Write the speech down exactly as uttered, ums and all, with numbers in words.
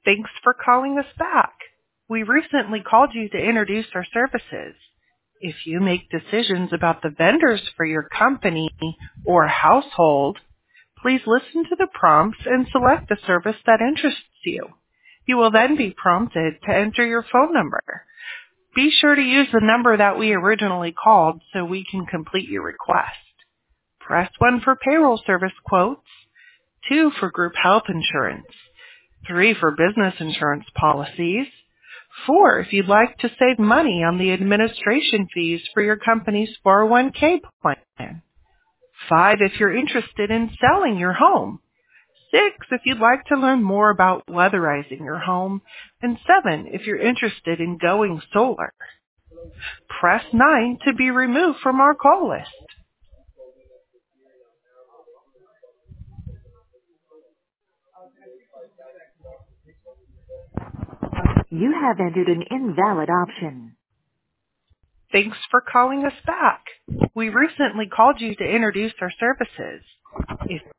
Thanks for calling us back. We recently called you to introduce our services. If you make decisions about the vendors for your company or household, please listen to the prompts and select the service that interests you. You will then be prompted to enter your phone number. Be sure to use the number that we originally called so we can complete your request. Press one for payroll service quotes, two for group health insurance, three for business insurance policies, four if you'd like to save money on the administration fees for your company's four oh one k plan, five if you're interested in selling your home, six if you'd like to learn more about weatherizing your home, and seven if you're interested in going solar. Press nine to be removed from our call list. You have entered an invalid option. Thanks for calling us back. We recently called you to introduce our services. If